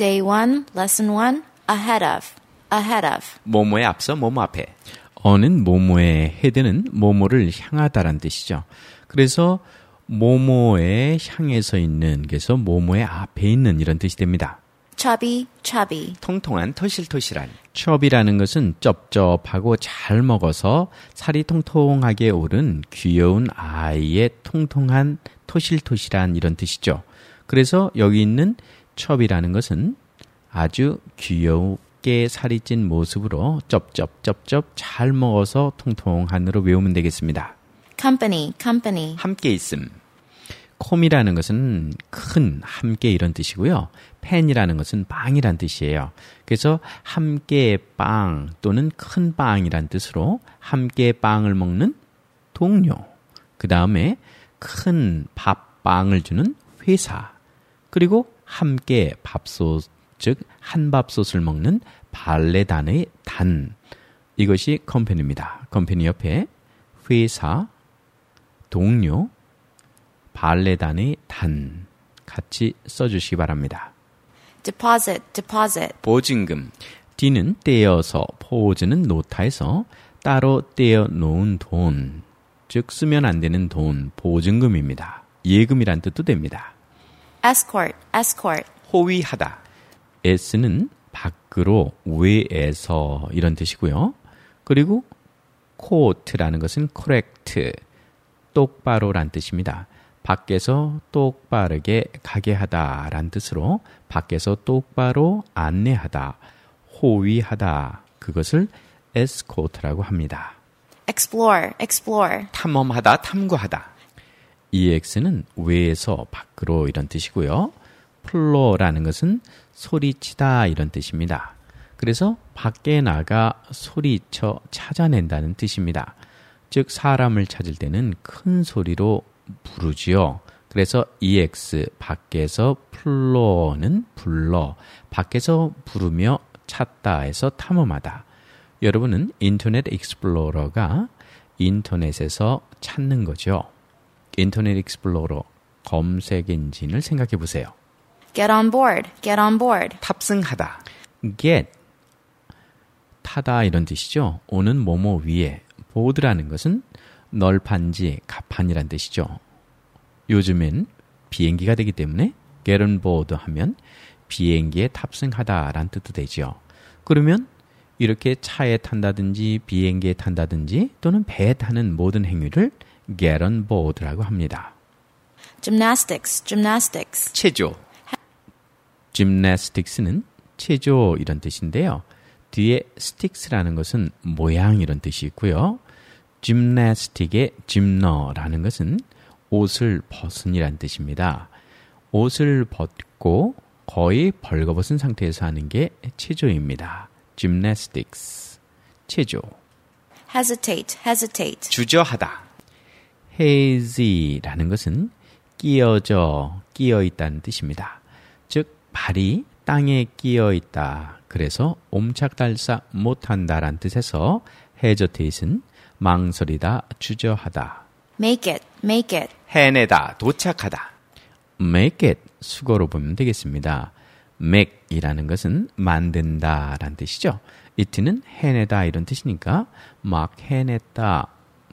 Day 1, Lesson 1, ahead of, ahead of. 뭐뭐에 앞서 뭐뭐 앞에. 어는 뭐뭐의 헤드는 뭐뭐를 향하다란 뜻이죠. 그래서 뭐뭐에 향해서 있는, 그래서 뭐뭐의 앞에 있는 이런 뜻이 됩니다. Chubby, chubby. 통통한, 토실토실한. chubby라는 것은 쩝쩝하고 잘 먹어서 살이 통통하게 오른 귀여운 아이의 통통한, 토실토실한 이런 뜻이죠. 그래서 여기 있는 chubby라는 것은 아주 귀엽게 살이 찐 모습으로 쩝쩝쩝쩝 잘 먹어서 통통한으로 외우면 되겠습니다. Company, company. 함께 있음. 콤이라는 것은 큰, 함께 이런 뜻이고요. 팬이라는 것은 빵이란 뜻이에요. 그래서 함께 빵 또는 큰 빵이란 뜻으로 함께 빵을 먹는 동료. 그 다음에 큰 밥빵을 주는 회사. 그리고 함께 밥솥, 즉 한밥솥을 먹는 발레단의 단. 이것이 컴퍼니입니다. 컴퍼니 옆에 회사, 동료, 발레단의 단 같이 써주시기 바랍니다. Deposit, deposit. 보증금. D는 떼어서, 포즈는 노타에서 따로 떼어 놓은 돈, 즉 쓰면 안 되는 돈, 보증금입니다. 예금이란 뜻도 됩니다. Escort, escort. 호위하다. S는 밖으로, 외에서 이런 뜻이고요. 그리고 quote라는 것은 correct, 똑바로란 뜻입니다. 밖에서 똑바르게 가게 하다 란 뜻으로 밖에서 똑바로 안내하다, 호위하다, 그것을 escort라고 합니다. Explore, explore. 탐험하다, 탐구하다. EX는 외에서 밖으로 이런 뜻이고요. 플로라는 것은 소리치다 이런 뜻입니다. 그래서 밖에 나가 소리쳐 찾아낸다는 뜻입니다. 즉 사람을 찾을 때는 큰 소리로 부르지요. 그래서 EX, 밖에서 플로어는 불러, 밖에서 부르며 찾다 해서 탐험하다. 여러분은 인터넷 익스플로러가 인터넷에서 찾는 거죠. 인터넷 익스플로러 검색 엔진을 생각해 보세요. Get on board, get on board. 탑승하다. get, 타다 이런 뜻이죠. 오는 뭐뭐 위에. board라는 것은 널판지, 갑판이란 뜻이죠. 요즘엔 비행기가 되기 때문에 get on board 하면 비행기에 탑승하다라는 뜻도 되죠. 그러면 이렇게 차에 탄다든지 비행기에 탄다든지 또는 배에 타는 모든 행위를 get on board라고 합니다. Gymnastics, gymnastics. 체조. gymnastics는 체조 이런 뜻인데요. 뒤에 sticks라는 것은 모양 이런 뜻이 있고요. gymnastic의 gym너라는 것은 옷을 벗은 이란 뜻입니다. 옷을 벗고 거의 벌거벗은 상태에서 하는 게 체조입니다. gymnastics, 체조. Hesitate, hesitate. 주저하다. hazy라는 것은 끼어져, 끼어있다는 뜻입니다. 즉 발이 땅에 끼어있다. 그래서 옴착달싹 못한다란 뜻에서 hesitate은 망설이다, 주저하다. Make it, make it. 해내다, 도착하다. make it, 수거로 보면 되겠습니다. make이라는 것은 만든다란 뜻이죠. it는 해내다 이런 뜻이니까 막 해냈다,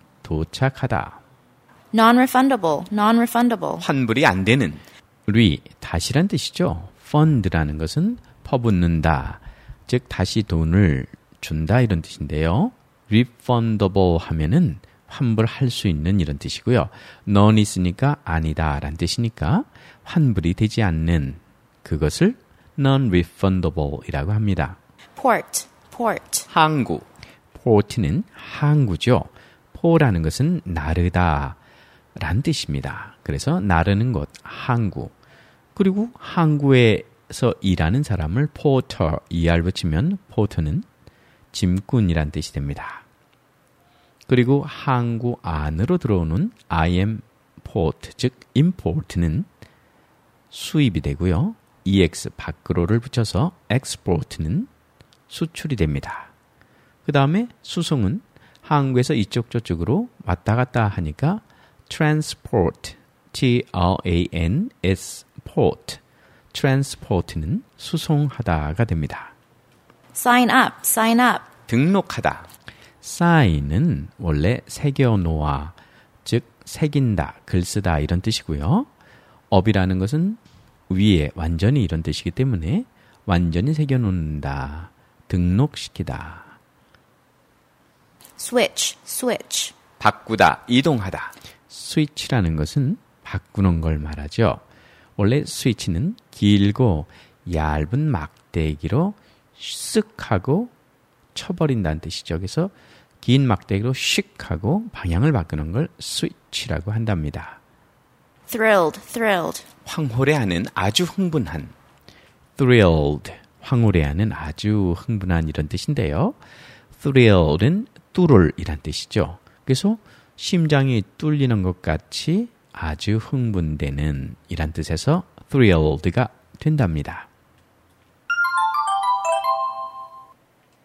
도착하다. Non-refundable, non-refundable. 환불이 안 되는. 다시란 뜻이죠. fund라는 것은 퍼붓는다, 즉 다시 돈을 준다 이런 뜻인데요. refundable 하면은 환불할 수 있는 이런 뜻이고요. none 있으니까 아니다 란 뜻이니까 환불이 되지 않는 그것을 non-refundable 이라고 합니다. Port, port. 항구. port는 항구죠. 포라는 것은 나르다 란 뜻입니다. 그래서 나르는 것, 항구. 그리고 항구에서 일하는 사람을 porter, er 붙이면 porter는 짐꾼이란 뜻이 됩니다. 그리고 항구 안으로 들어오는 import, 즉 import는 수입이 되고요. ex 밖으로를 붙여서 export는 수출이 됩니다. 그 다음에 수송은 항구에서 이쪽 저쪽으로 왔다 갔다 하니까 transport, T-R-A-N-S-port, transport는 수송하다가 됩니다. Sign up, sign up. 등록하다. sign은 원래 새겨놓아, 즉 새긴다, 글쓰다 이런 뜻이고요. up이라는 것은 위에 완전히 이런 뜻이기 때문에 완전히 새겨놓는다, 등록시키다. Switch, switch. 바꾸다, 이동하다. 스위치라는 것은 바꾸는 걸 말하죠. 원래 스위치는 길고 얇은 막대기로 쓱 하고 쳐버린다는 뜻이죠. 그래서 긴 막대기로 슉 하고 방향을 바꾸는 걸 스위치라고 한답니다. Thrilled, thrilled. 황홀해하는, 아주 흥분한. thrilled, 황홀해하는, 아주 흥분한 이런 뜻인데요. thrilled은 뚫을이란 뜻이죠. 그래서 심장이 뚫리는 것 같이 아주 흥분되는 이란 뜻에서 thrilled가 된답니다.